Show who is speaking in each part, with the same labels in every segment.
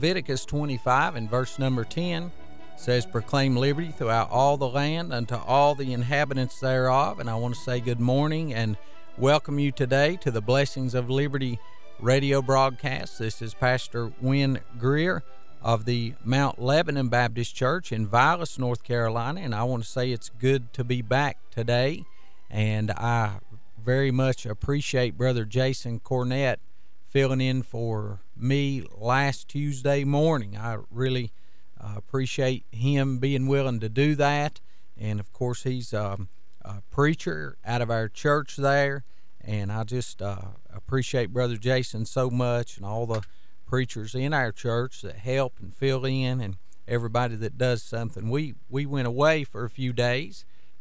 Speaker 1: Leviticus 25 and verse number 10 says, "Proclaim liberty throughout all the land unto all the inhabitants thereof." And I want to say good morning and welcome you today to the Blessings of Liberty radio broadcast. This is Pastor Wynn Greer of the Mount Lebanon Baptist Church in Vilas, North Carolina, and I want to say it's good to be back today, and I very much appreciate Brother Jason Cornett filling in for me last Tuesday morning. I really appreciate him being willing to do that, and of course he's a preacher out of our church there, and I just appreciate Brother Jason so much and all the preachers in our church that help and fill in and everybody that does something. We went away for a few days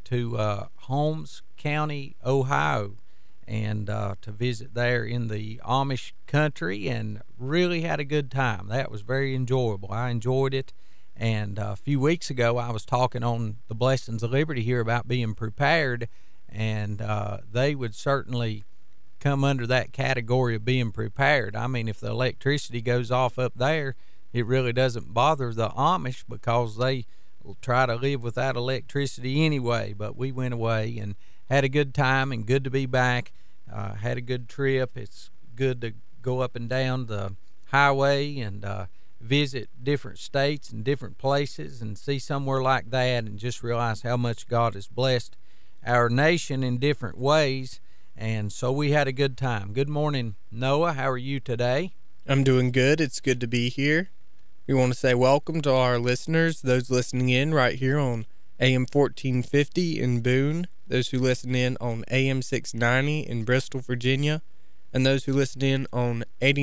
Speaker 1: to Holmes County, Ohio, and to visit there in the Amish country, and really had a good time. That was very enjoyable. I enjoyed it. And a few weeks ago I was talking on the Blessings of Liberty here about being prepared, and they would certainly come under that category of being prepared. I mean, if the electricity goes off up there, it really doesn't bother the Amish because they try to live without electricity anyway. But we went away and had a good time, and good to be back. Had a good trip. It's good to go up and down the highway and visit different states and different places and see somewhere like that and just realize how much God has blessed our nation in different ways. And so we had a good time. Good morning, Noah. How are you today?
Speaker 2: I'm doing good. It's good to be here. We want to say welcome to our listeners, those listening in right here on AM 1450 in Boone, those who listen in on AM 690 in Bristol, Virginia, and those who listen in on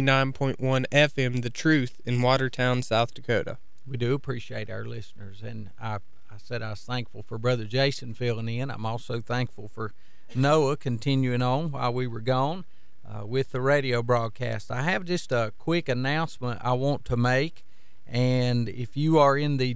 Speaker 2: 89.1 FM The Truth in Watertown, South Dakota.
Speaker 1: We do appreciate our listeners, and I said I was thankful for Brother Jason filling in. I'm also thankful for Noah continuing on while we were gone with the radio broadcast. I have just a quick announcement I want to make, and if you are in the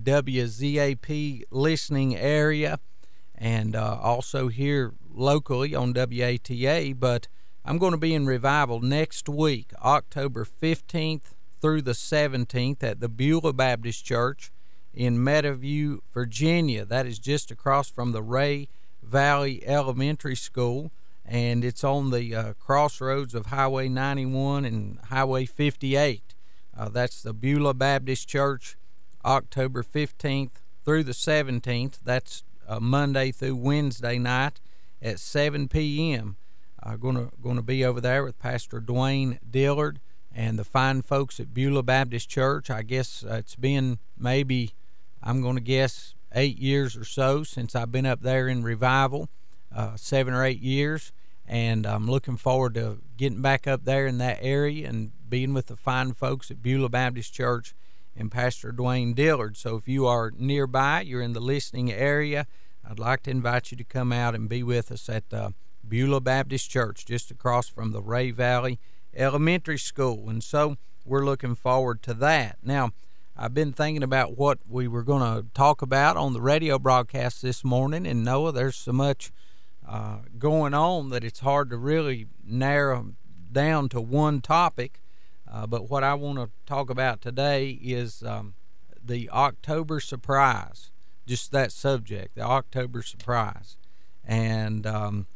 Speaker 1: WZAP listening area and also here locally on WATA, but I'm going to be in revival next week, October 15th through the 17th at the Beulah Baptist Church in Meadowview, Virginia. That is just across from the Ray Valley Elementary School, and it's on the crossroads of Highway 91 and Highway 58. That's the Beulah Baptist Church, October 15th through the 17th. That's Monday through Wednesday night at 7 p.m. Going to be over there with Pastor Dwayne Dillard and the fine folks at Beulah Baptist Church. I guess it's been maybe, I'm going to guess, 8 years or so since I've been up there in revival, 7 or 8 years, and I'm looking forward to getting back up there in that area and being with the fine folks at Beulah Baptist Church and Pastor Dwayne Dillard. So if you are nearby, you're in the listening area, I'd like to invite you to come out and be with us at Beulah Baptist Church, just across from the Ray Valley Elementary School. And so we're looking forward to that. Now, I've been thinking about what we were going to talk about on the radio broadcast this morning, and Noah, there's so much going on that it's hard to really narrow down to one topic. But what I want to talk about today is the October surprise, just that subject, the October surprise. And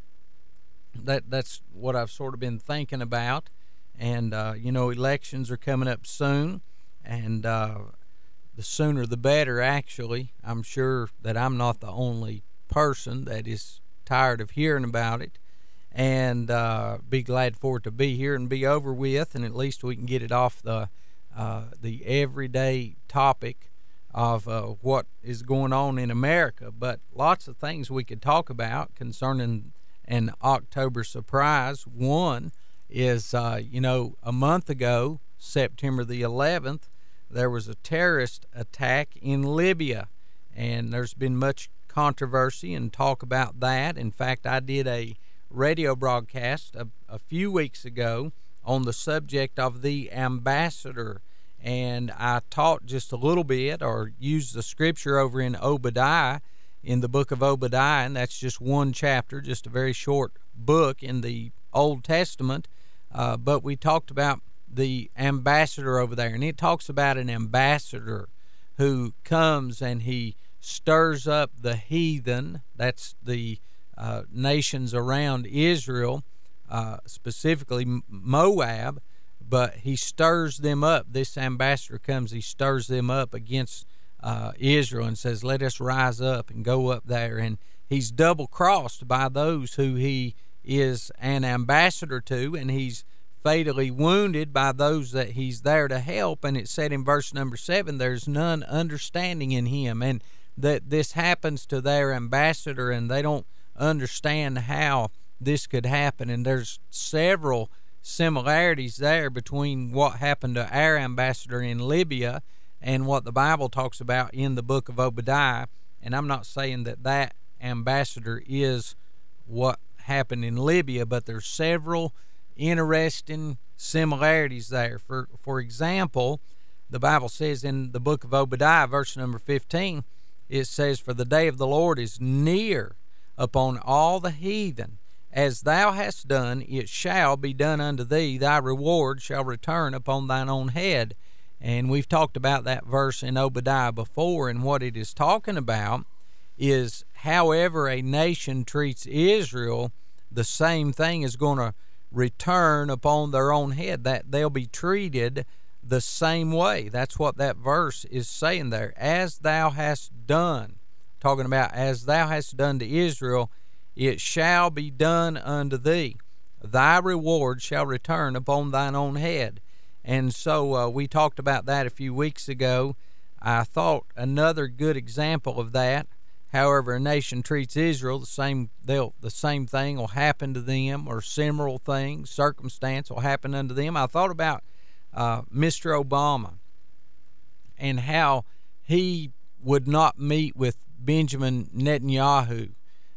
Speaker 1: that's what I've sort of been thinking about. And, elections are coming up soon, and the sooner the better, actually. I'm sure that I'm not the only person that is tired of hearing about it, and be glad for it to be here and be over with, and at least we can get it off the everyday topic of what is going on in America. But lots of things we could talk about concerning an October surprise. One is, a month ago, September the 11th, there was a terrorist attack in Libya, and there's been much controversy and talk about that. In fact, I did a radio broadcast a few weeks ago on the subject of the ambassador, and I taught just a little bit, or used the scripture over in Obadiah, in the book of Obadiah, and that's just one chapter, just a very short book in the Old Testament, but we talked about the ambassador over there, and it talks about an ambassador who comes and he stirs up the heathen. That's the nations around Israel, specifically Moab, but he stirs them up. This ambassador comes, he stirs them up against Israel and says, let us rise up and go up there. And he's double-crossed by those who he is an ambassador to, and he's fatally wounded by those that he's there to help. And it said in verse number 7, there's none understanding in him. And that this happens to their ambassador, and they don't understand how this could happen. And there's several similarities there between what happened to our ambassador in Libya and what the Bible talks about in the book of Obadiah. And I'm not saying that that ambassador is what happened in Libya, but there's several interesting similarities there. For example, the Bible says in the book of Obadiah, verse number 15, it says, for the day of the Lord is near upon all the heathen. As thou hast done, it shall be done unto thee. Thy reward shall return upon thine own head. And we've talked about that verse in Obadiah before, and what it is talking about is however a nation treats Israel, the same thing is going to return upon their own head, that they'll be treated the same way. That's what that verse is saying there. As thou hast done, talking about as thou hast done to Israel, it shall be done unto thee. Thy reward shall return upon thine own head. And so we talked about that a few weeks ago. I thought another good example of that, however a nation treats Israel, the same thing will happen to them, or similar things, circumstance will happen unto them. I thought about Mr. Obama and how he would not meet with Benjamin Netanyahu.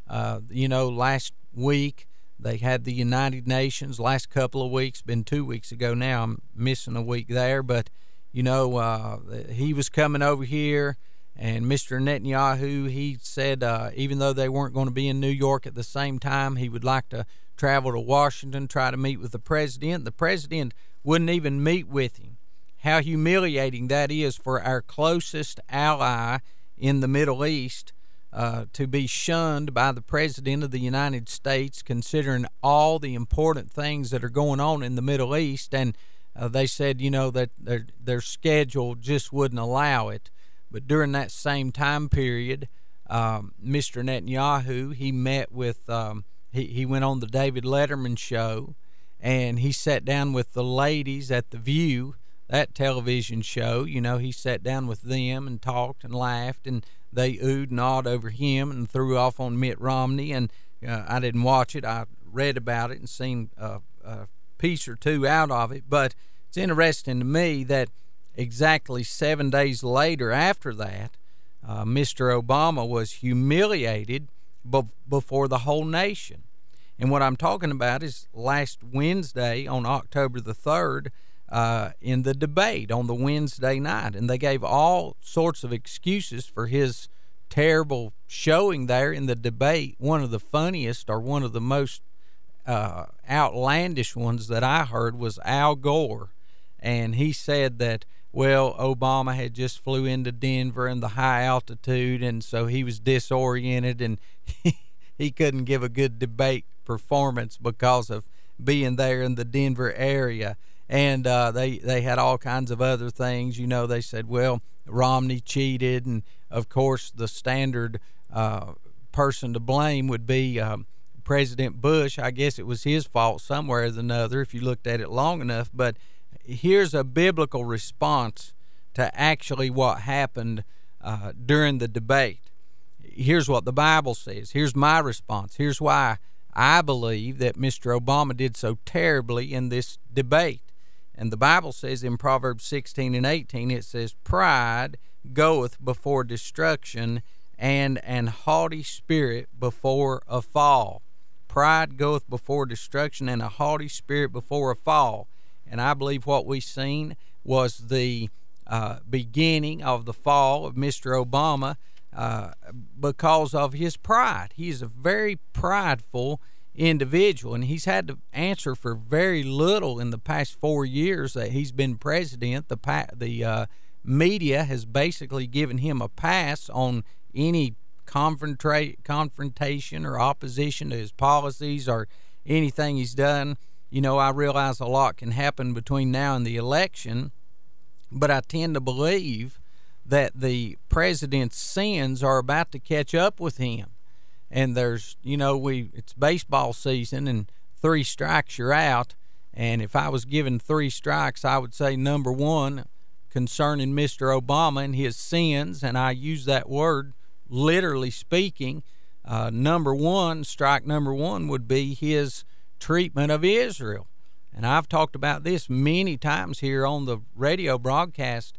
Speaker 1: Last week they had the United Nations. Last couple of weeks, been 2 weeks ago now. I'm missing a week there, but he was coming over here. And Mr. Netanyahu, he said even though they weren't going to be in New York at the same time, he would like to travel to Washington, try to meet with the president. The president wouldn't even meet with him. How humiliating that is for our closest ally in the Middle East, to be shunned by the President of the United States, considering all the important things that are going on in the Middle East. And they said, that their schedule just wouldn't allow it. But during that same time period, Mr. Netanyahu, he met with, he went on the David Letterman show, and he sat down with the ladies at The View, that television show. He sat down with them and talked and laughed, and they oohed and awed over him and threw off on Mitt Romney. And I didn't watch it. I read about it and seen a piece or two out of it. But it's interesting to me that exactly 7 days later after that, Mr. Obama was humiliated before the whole nation. And what I'm talking about is last Wednesday on October the 3rd, in the debate on the Wednesday night. And they gave all sorts of excuses for his terrible showing there in the debate. One of the funniest, or one of the most outlandish ones that I heard, was Al Gore. And he said that, well, Obama had just flew into Denver in the high altitude, and so he was disoriented, and he couldn't give a good debate performance because of being there in the Denver area. And they had all kinds of other things. They said, well, Romney cheated, and of course the standard person to blame would be President Bush. I guess it was his fault somewhere or another if you looked at it long enough. But here's a biblical response to actually what happened during the debate. Here's what the Bible says. Here's my response. Here's why I believe that Mr. Obama did so terribly in this debate. And the Bible says in Proverbs 16 and 18, it says, pride goeth before destruction, and an haughty spirit before a fall. Pride goeth before destruction, and a haughty spirit before a fall. And I believe what we seen was the beginning of the fall of Mr. Obama because of his pride. He is a very prideful individual, and he's had to answer for very little in the past 4 years that he's been president. The media has basically given him a pass on any confrontation or opposition to his policies or anything he's done. I realize a lot can happen between now and the election, but I tend to believe that the president's sins are about to catch up with him. And there's, it's baseball season, and 3 strikes, you're out. And if I was given 3 strikes, I would say number 1 concerning Mr. Obama and his sins, and I use that word literally speaking. Strike number 1 would be his treatment of Israel. And I've talked about this many times here on the radio broadcast.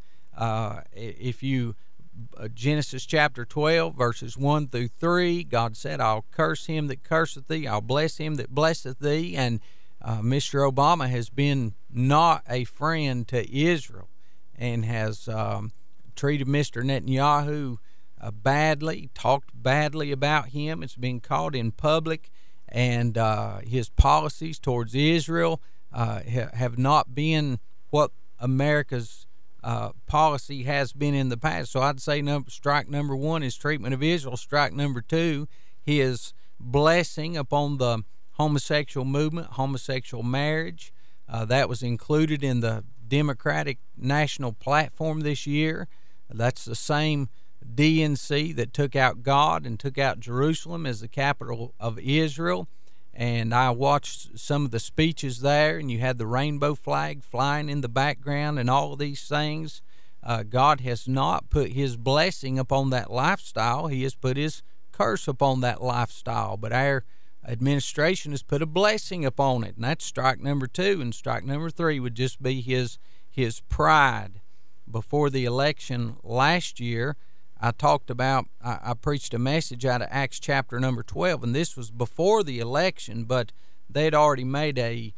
Speaker 1: If you Genesis chapter 12, verses 1 through 3, God said, I'll curse him that curseth thee, I'll bless him that blesseth thee. And Mr. Obama has been not a friend to Israel and has treated Mr. Netanyahu badly, talked badly about him. It's been caught in public, and his policies towards Israel have not been what America's policy has been in the past. So I'd say strike number 1 is treatment of Israel. Strike number 2, his blessing upon the homosexual movement, homosexual marriage. That was included in the Democratic National Platform this year. That's the same DNC that took out God and took out Jerusalem as the capital of Israel. And I watched some of the speeches there, and you had the rainbow flag flying in the background and all of these things. God has not put his blessing upon that lifestyle. He has put his curse upon that lifestyle. But our administration has put a blessing upon it, and that's strike number 2. And strike number 3 would just be his pride. Before the election last year, I preached a message out of Acts chapter number 12, and this was before the election, but they'd already made a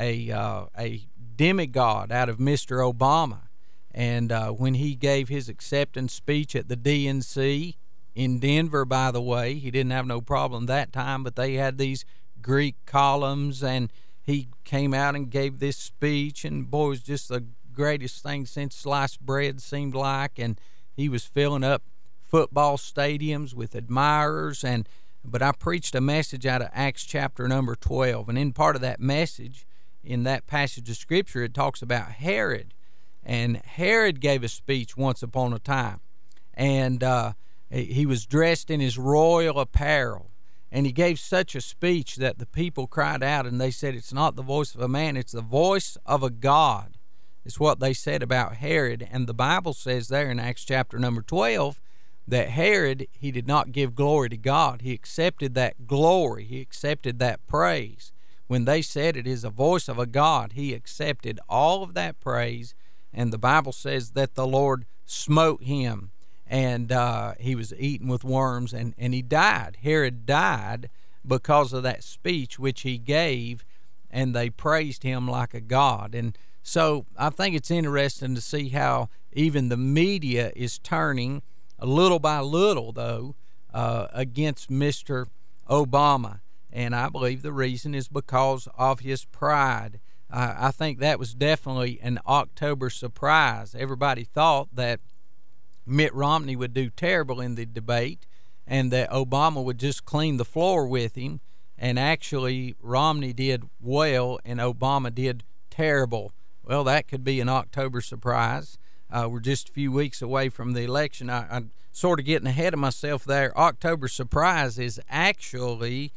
Speaker 1: demigod out of Mr. Obama. And when he gave his acceptance speech at the DNC in Denver, by the way, he didn't have no problem that time, but they had these Greek columns, and he came out and gave this speech, and boy, it was just the greatest thing since sliced bread, seemed like, and he was filling up football stadiums with admirers. But I preached a message out of Acts chapter number 12, and in part of that message, in that passage of scripture, it talks about Herod. And Herod gave a speech once upon a time, and he was dressed in his royal apparel, and he gave such a speech that the people cried out, and they said, it's not the voice of a man, it's the voice of a God. It's what they said about Herod. And the Bible says there in Acts chapter number 12 that Herod, he did not give glory to God. He accepted that glory. He accepted that praise. When they said it is a voice of a God, he accepted all of that praise. And the Bible says that the Lord smote him, and he was eaten with worms, and he died. Herod died because of that speech which he gave, and they praised him like a god. And so I think it's interesting to see how even the media is turning a little by little, though, against Mr. Obama. And I believe the reason is because of his pride. I think that was definitely an October surprise. Everybody thought that Mitt Romney would do terrible in the debate and that Obama would just clean the floor with him. And actually, Romney did well and Obama did terrible. Well, that could be an October surprise. We're just a few weeks away from the election. I'm sort of getting ahead of myself there. October surprise is actually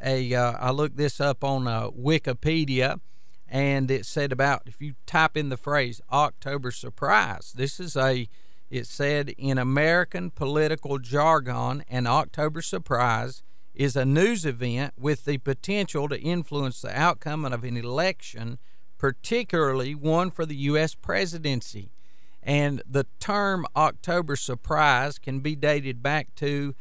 Speaker 1: I looked this up on Wikipedia, and it said about, if you type in the phrase October surprise, it said in American political jargon, an October surprise is a news event with the potential to influence the outcome of an election, particularly one for the U.S. presidency. And the term October surprise can be dated back to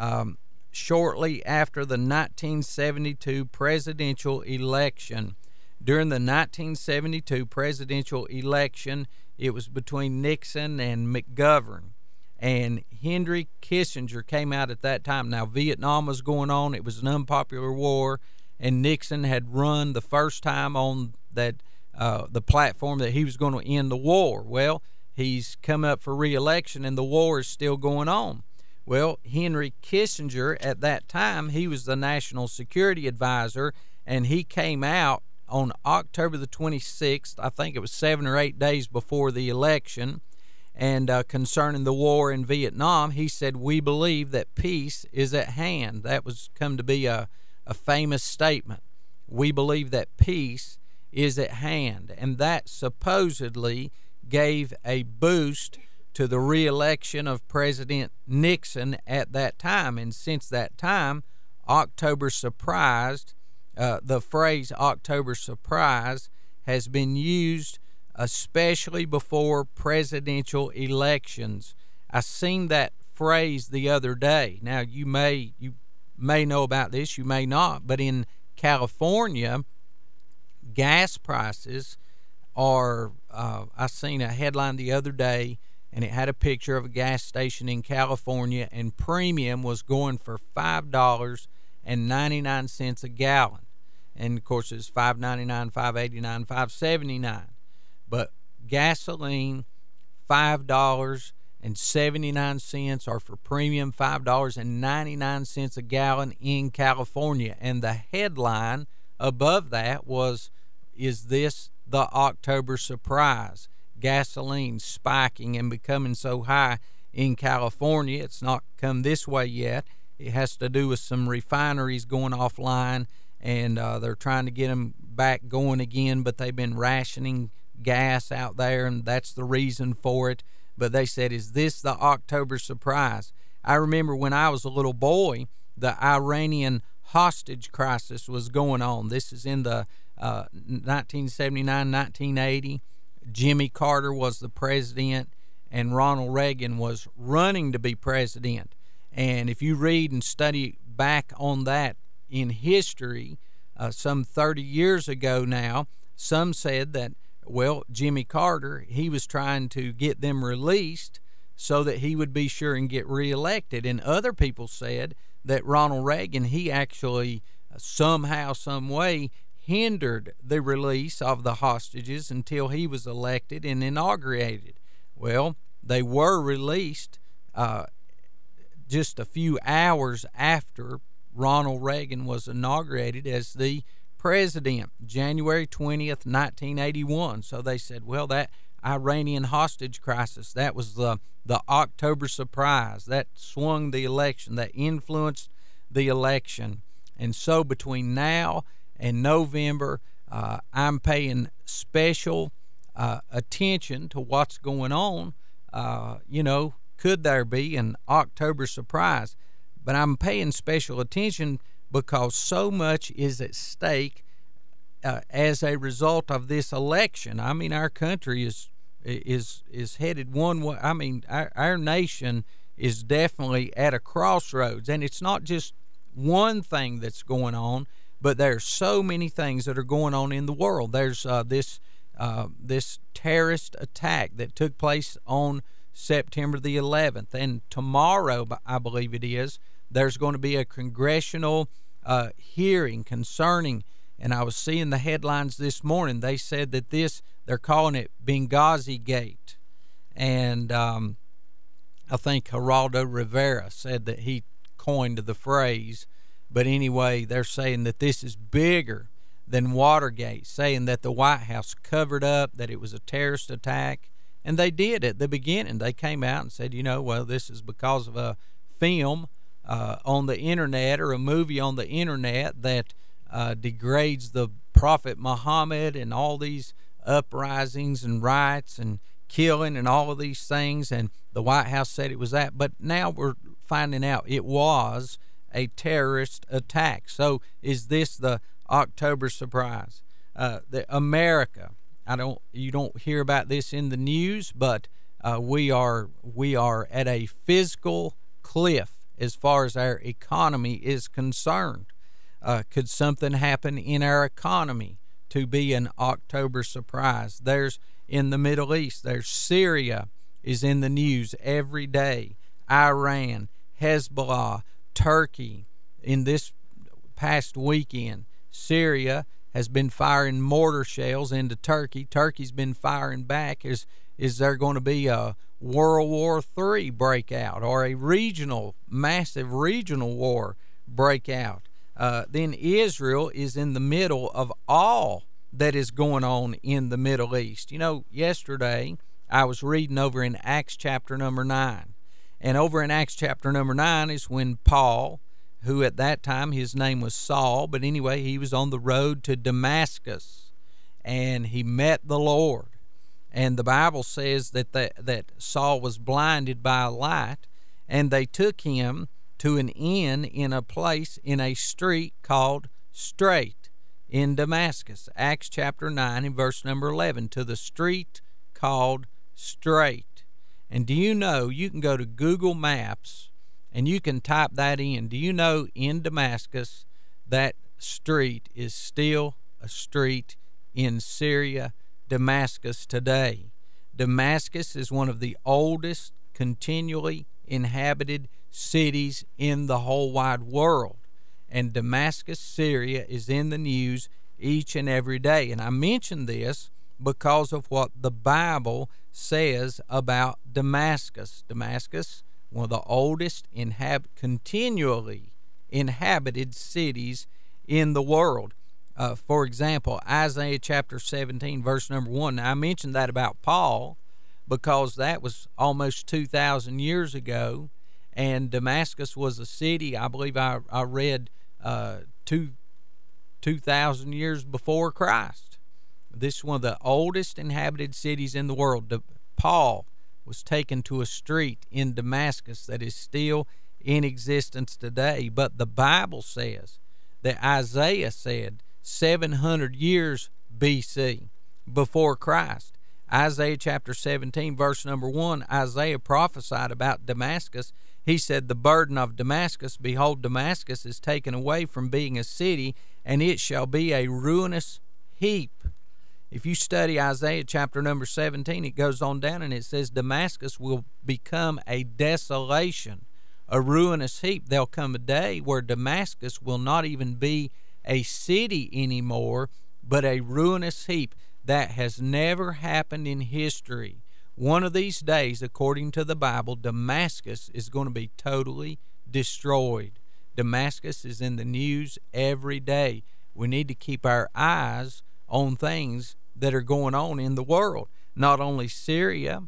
Speaker 1: shortly after the 1972 presidential election. During the 1972 presidential election, it was between Nixon and McGovern. And Henry Kissinger came out at that time. Now, Vietnam was going on. It was an unpopular war. and Nixon had run the first time on that the platform that he was going to end the war. Well, he's come up for re-election, and the war is still going on. Well, Henry Kissinger, at that time, he was the National Security Advisor, and he came out on October the 26th, I think it was 7 or 8 days before the election, and concerning the war in Vietnam, he said, "We believe that peace is at hand." That was come to be a famous statement. We believe that peace is at hand. And that supposedly gave a boost to the re-election of President Nixon at that time. And since that time, October surprised, the phrase October surprise has been used especially before presidential elections. I seen that phrase the other day. Now, you may know about this, you may not, but in California, gas prices are, I seen a headline the other day, and it had a picture of a gas station in California, and premium was going for $5.99 a gallon. And, of course, it's $5.99, $5.89, $5.79. But gasoline, $5.79, or for premium, $5.99 a gallon in California. And the headline above that was, "Is this the October surprise?" Gasoline spiking and becoming so high in California. It's not come this way yet. It has to do with some refineries going offline, and they're trying to get them back going again, but they've been rationing gas out there, and that's the reason for it. But they said, "Is this the October surprise?" I remember when I was a little boy, the Iranian hostage crisis was going on. This is in the 1979, 1980. Jimmy Carter was the president, and Ronald Reagan was running to be president. And if you read and study back on that in history, some 30 years ago now, some said that, well, Jimmy Carter, he was trying to get them released so that he would be sure and get reelected. And other people said that Ronald Reagan, he actually somehow, some way, hindered the release of the hostages until he was elected and inaugurated. Well, they were released just a few hours after Ronald Reagan was inaugurated as the president, January 20th, 1981. So they said, well, that Iranian hostage crisis, that was the October surprise. That swung the election, that influenced the election. And so between now and November, I'm paying special attention to what's going on. Could there be an October surprise? But I'm paying special attention because so much is at stake as a result of this election. I mean, our country is headed one way. I mean, our nation is definitely at a crossroads, and it's not just one thing that's going on, but there's so many things that are going on in the world. There's this terrorist attack that took place on September the 11th, and tomorrow, I believe it is, there's going to be a congressional hearing concerning, and I was seeing the headlines this morning. They said that they're calling it Benghazi Gate, and I think Geraldo Rivera said that he coined the phrase. But anyway, they're saying that this is bigger than Watergate, saying that the White House covered up, that it was a terrorist attack. And they did at the beginning. They came out and said, well, this is because of a film on the internet, or a movie on the internet that degrades the Prophet Muhammad, and all these uprisings and riots and killing and all of these things. And the White House said it was that. But now we're finding out it was a terrorist attack. So is this the October surprise? America, you don't hear about this in the news, but we are at a physical cliff as far as our economy is concerned. Could something happen in our economy to be an October surprise? There's in the Middle East, there's Syria is in the news every day. Iran, Hezbollah, Turkey in this past weekend. Syria has been firing mortar shells into Turkey. Turkey's been firing back. Is there going to be a World War III breakout or a massive regional war breakout? Then Israel is in the middle of all that is going on in the Middle East. You know, yesterday I was reading over in Acts chapter number 9. And over in Acts chapter number 9 is when Paul, who at that time his name was Saul, but anyway, he was on the road to Damascus, and he met the Lord. And the Bible says that Saul was blinded by a light, and they took him to an inn in a place in a street called Straight in Damascus. Acts chapter 9 and verse number 11, to the street called Straight. And do you know, you can go to Google Maps and you can type that in. Do you know in Damascus that street is still a street in Syria, Damascus today? Damascus is one of the oldest continually inhabited cities in the whole wide world. And Damascus, Syria is in the news each and every day. And I mention this because of what the Bible says about Damascus. Damascus, one of the oldest continually inhabited cities in the world. For example, Isaiah chapter 17, verse number 1. Now, I mentioned that about Paul because that was almost 2,000 years ago, and Damascus was a city, I believe I read, 2,000 years before Christ. This is one of the oldest inhabited cities in the world. Paul was taken to a street in Damascus that is still in existence today. But the Bible says that Isaiah said 700 years BC, before Christ. Isaiah chapter 17, verse number 1, Isaiah prophesied about Damascus. He said, the burden of Damascus, behold, Damascus is taken away from being a city, and it shall be a ruinous heap. If you study Isaiah chapter number 17, it goes on down and it says Damascus will become a desolation, a ruinous heap. There'll come a day where Damascus will not even be a city anymore, but a ruinous heap. That has never happened in history. One of these days, according to the Bible, Damascus is going to be totally destroyed. Damascus is in the news every day. We need to keep our eyes on things that are going on in the world. Not only Syria,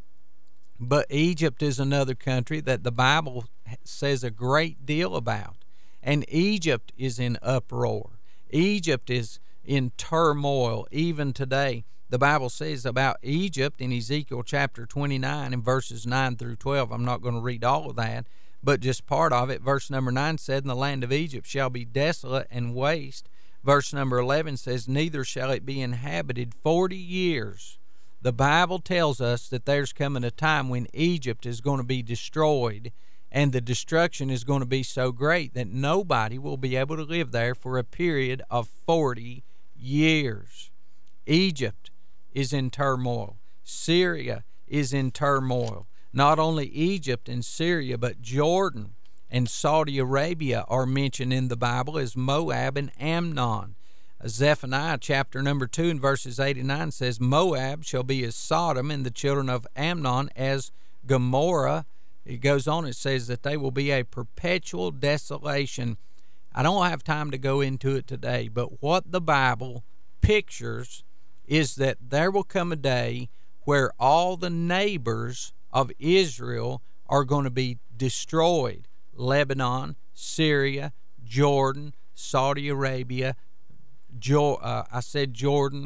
Speaker 1: but Egypt is another country that the Bible says a great deal about. And Egypt is in uproar. Egypt is in turmoil even today. The Bible says about Egypt in Ezekiel chapter 29 and verses 9 through 12. I'm not going to read all of that, but just part of it. Verse number 9 said, and the land of Egypt shall be desolate and waste. Verse number 11 says, neither shall it be inhabited 40 years. The Bible tells us that there's coming a time when Egypt is going to be destroyed, and the destruction is going to be so great that nobody will be able to live there for a period of 40 years. Egypt is in turmoil. Syria is in turmoil. Not only Egypt and Syria, but Jordan and Saudi Arabia are mentioned in the Bible as Moab and Ammon. Zephaniah chapter number 2 and verses 8 and 9 says, Moab shall be as Sodom, and the children of Ammon as Gomorrah. It goes on, it says that they will be a perpetual desolation. I don't have time to go into it today, but what the Bible pictures is that there will come a day where all the neighbors of Israel are going to be destroyed. Lebanon, Syria, Jordan, Saudi Arabia, I said Jordan,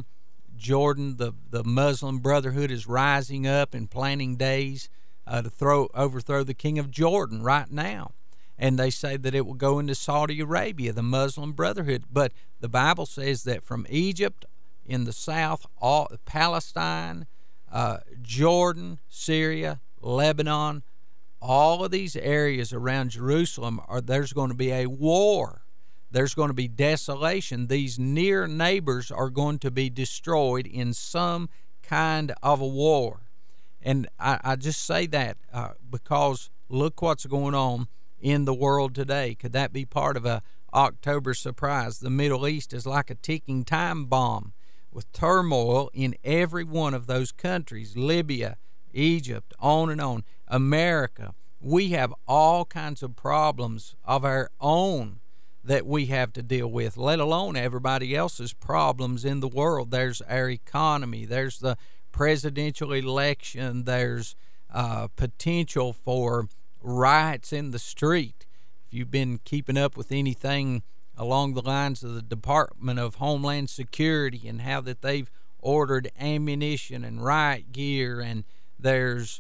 Speaker 1: the Muslim Brotherhood is rising up and planning days to overthrow the king of Jordan right now. And they say that it will go into Saudi Arabia, the Muslim Brotherhood. But the Bible says that from Egypt in the south, all Palestine, Jordan, Syria, Lebanon, all of these areas around Jerusalem, there's going to be a war. There's going to be desolation. These near neighbors are going to be destroyed in some kind of a war. And I just say that because look what's going on in the world today. Could that be part of a October surprise. The Middle East is like a ticking time bomb with turmoil in every one of those countries. Libya, Egypt, on and on. America, we have all kinds of problems of our own that we have to deal with, let alone everybody else's problems in the world. There's our economy. There's the presidential election. There's potential for riots in the street. If you've been keeping up with anything along the lines of the Department of Homeland Security and how that they've ordered ammunition and riot gear, and there's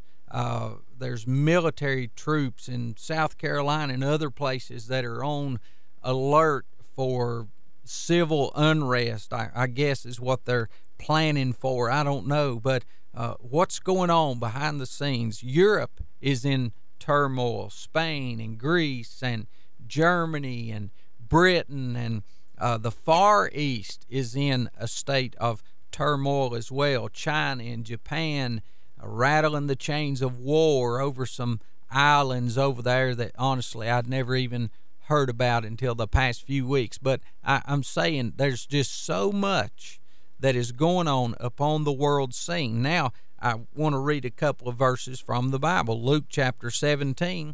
Speaker 1: military troops in South Carolina and other places that are on alert for civil unrest, I guess is what they're planning for. I don't know, but what's going on behind the scenes? Europe is in turmoil. Spain and Greece and Germany and Britain and the Far East is in a state of turmoil as well. China and Japan rattling the chains of war over some islands over there that honestly I'd never even heard about until the past few weeks. But I'm saying there's just so much that is going on upon the world scene. Now, I want to read a couple of verses from the Bible. Luke chapter 17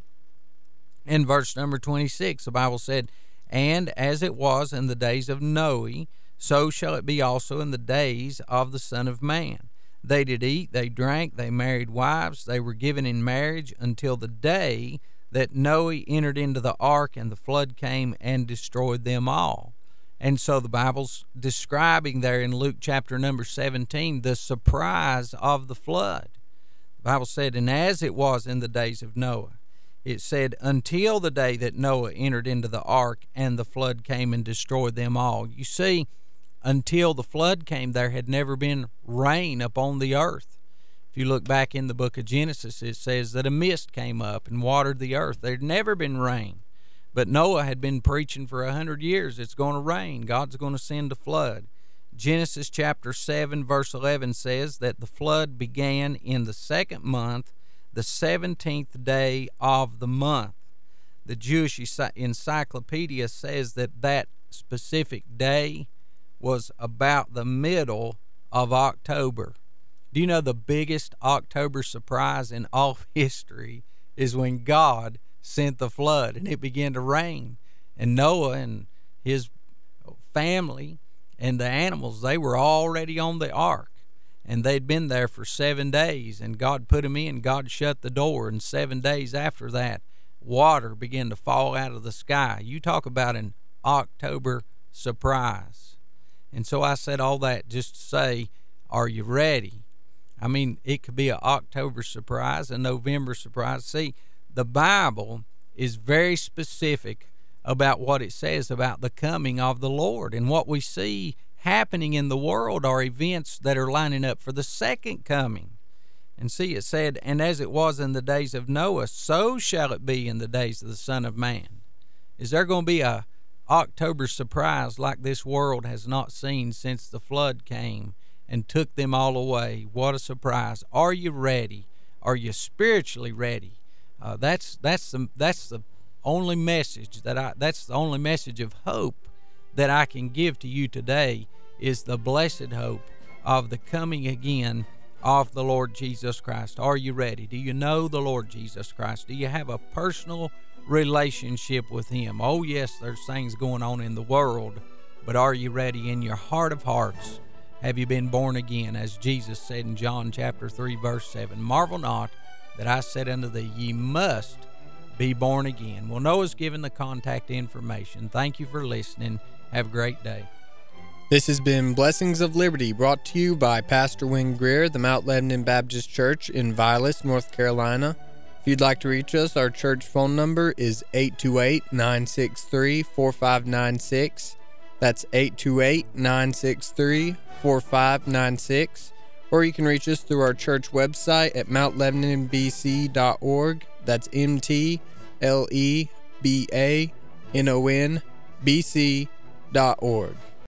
Speaker 1: and verse number 26, the Bible said, "And as it was in the days of Noe, so shall it be also in the days of the Son of Man. They did eat, they drank, they married wives, they were given in marriage until the day that Noe entered into the ark, and the flood came and destroyed them all." And so the Bible's describing there in Luke chapter number 17 the surprise of the flood. The Bible said, "And as it was in the days of Noah," it said, "until the day that Noah entered into the ark, and the flood came and destroyed them all." You see, until the flood came, there had never been rain upon the earth. If you look back in the book of Genesis, it says that a mist came up and watered the earth. There had never been rain. But Noah had been preaching for 100 years, it's going to rain. God's going to send a flood. Genesis chapter 7, verse 11 says that the flood began in the second month, the 17th day of the month. The Jewish Encyclopedia says that that specific day was about the middle of October. Do you know the biggest October surprise in all history is when God sent the flood and it began to rain, and Noah and his family and the animals, they were already on the ark, and they'd been there for 7 days, and God put them in. God shut the door, and 7 days after that, water began to fall out of the sky. You talk about an October surprise. And so I said all that just to say, are you ready? I mean, it could be an October surprise, a November surprise. See, the Bible is very specific about what it says about the coming of the Lord. And what we see happening in the world are events that are lining up for the second coming. And see, it said, "And as it was in the days of Noah, so shall it be in the days of the Son of Man." Is there going to be a October surprise like this world has not seen since the flood came and took them all away? What a surprise. Are you ready? Are you spiritually ready? That's the only message that's the only message of hope that I can give to you today, is the blessed hope of the coming again of the Lord Jesus Christ. Are you ready? Do you know the Lord Jesus Christ? Do you have a personal relationship with Him? Oh yes, there's things going on in the world, but are you ready in your heart of hearts? Have you been born again? As Jesus said in John chapter 3 verse 7, "Marvel not that I said unto thee, ye must be born again." Well, Noah's given the contact information. Thank you for listening. Have a great day.
Speaker 2: This has been Blessings of Liberty, brought to you by Pastor Wayne Greer, the Mount Lebanon Baptist Church in Vilas, North Carolina. If you'd like to reach us, our church phone number is 828-963-4596. That's 828-963-4596. Or you can reach us through our church website at mountlebanonbc.org. That's MTLEBANONBC.org.